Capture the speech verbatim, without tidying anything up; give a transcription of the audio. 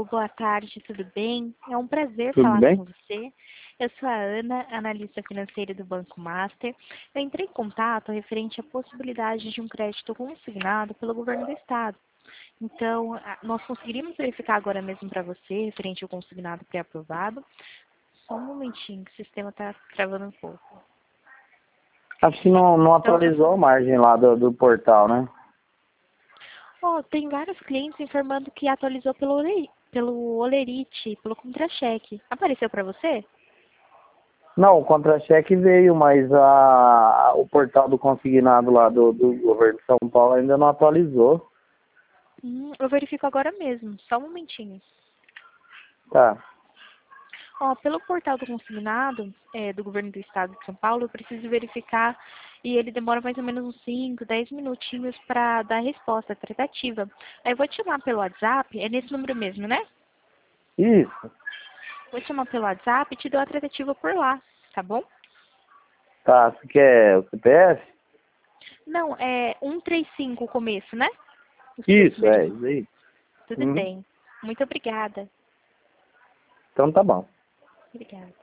Oi, boa tarde, tudo bem? É um prazer Tudo falar bem? com você. Eu sou a Ana, analista financeira do Banco Master. Eu entrei em contato referente à possibilidade de um crédito consignado pelo governo do estado. Então, a- nós conseguiríamos verificar agora mesmo para você, referente ao consignado pré-aprovado. Só um momentinho, que o sistema está travando um pouco. Acho que não, não Então, atualizou a margem lá do, do portal, né? oh, tem vários clientes informando que atualizou pelo, Ole- pelo Olerite, pelo contra-cheque. Apareceu para você? Não, o contra-cheque veio, mas a, o portal do consignado lá do, do governo de São Paulo ainda não atualizou. Hum, eu verifico agora mesmo, só um momentinho. Tá. Ó, pelo portal do consignado é, do governo do estado de São Paulo, eu preciso verificar e ele demora mais ou menos uns cinco, dez minutinhos para dar a resposta, a tratativa. Aí eu vou te chamar pelo WhatsApp, é nesse número mesmo, né? Isso. Vou te chamar pelo WhatsApp e te dou a tratativa por lá, tá bom? Tá, você quer o C P F? Não, é um três cinco o começo, né? Os três Isso, é, numerinhos. isso aí. Tudo Uhum. bem. Muito obrigada. Então tá bom. Obrigada.